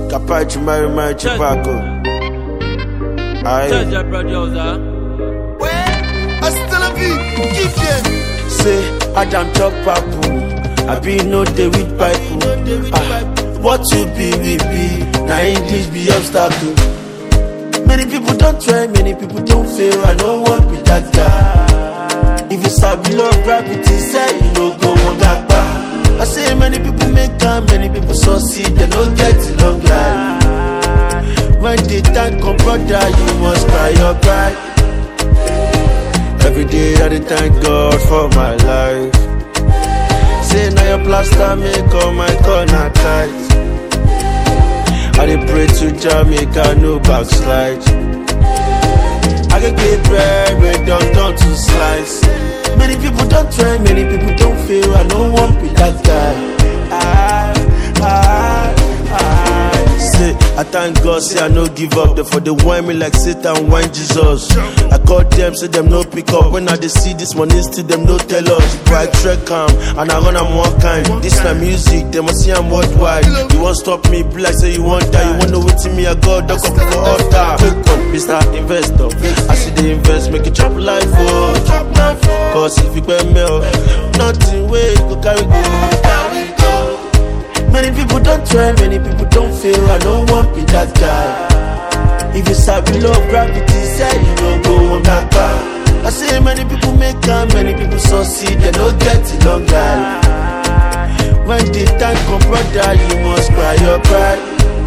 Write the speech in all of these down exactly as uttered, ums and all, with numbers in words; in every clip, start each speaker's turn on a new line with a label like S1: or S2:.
S1: Capacho, Mary, Mary, Chipaco. Aye.
S2: Georgia producer.
S3: Hasta la vie, give them.
S1: Say, Adam chop papu. I be no day with pipe. Ah, what to be, we be. Now English be obstacle. Many people don't try, many people don't fail. I don't want be that guy. If you sabi love gravity, say you no go on that bar. I say many people make time, many people succeed, they don't get it long life. When the time come, brother, you must cry your pride. Every day I dey thank God for my life. Say now your plaster make all my corner tight. I dey pray to Jamaica, no backslide. I can get bread, bread don't turn to slice. Many people don't try, many people don't fail. I don't want be that guy. I, I, I say, I thank God, say I no give up. Therefore they whine me like Satan whine Jesus. I call them, say them no pick up. When I they see this money, still them no tell us. Bright track calm, and I run am one kind. This my music, they must see I'm worldwide. You won't stop me, be like say you want die. You want know what me I got, duck up for altar. Take on, Mister Investor. I see the invest, make it chop life, oh. Cause if you pay me, nothing way go carry go. Many people don't try, many people don't fail. I don't want be that guy. If you sabi love gravity, say you no go on that bar. I say many people make time, many people succeed, they don't get it long life. When the time come, brother, you must cry your pride.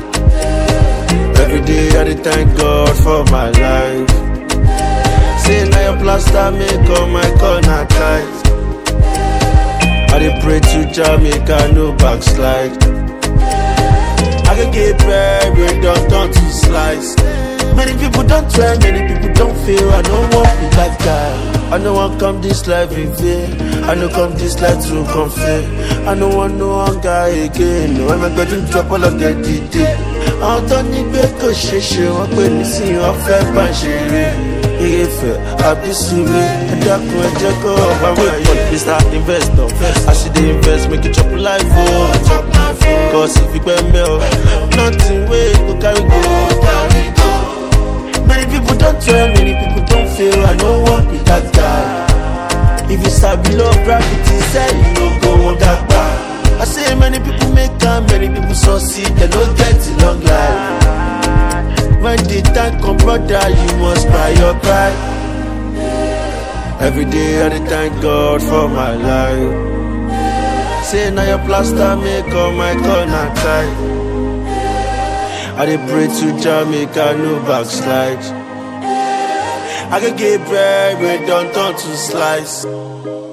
S1: Every day I dey thank God for my life. Say now your plaster make all my corner tight. I dey pray to Jamaica, no backslide. I can get bread, bread don't turn to slice. Many people don't try, many people don't fail. I don't want be that guy. I know I come this life in vain. I know come this life to confess. I know I no hunger again. No, I'm not going to drop all of the detail. I don't need to go shake. I'm going to see you off a bunch of Happy Sumi, and that could just go up. Mister Investor, I see the invest, make it chop life, oh. Cause if you pay me, nothing way go carry go. Many people don't try, many people don't fail. I don't want be that guy. If you sabi love gravity, say you no go on that bar. I say many people make time, many people succeed, they don't get it long life. When the time come, brother, you must cry your pride. Every day I dey thank God for my life. Say now your plaster make all my corner tight. I dey pray to Jamaica, no backslide. I can get bread, bread don't turn to slice.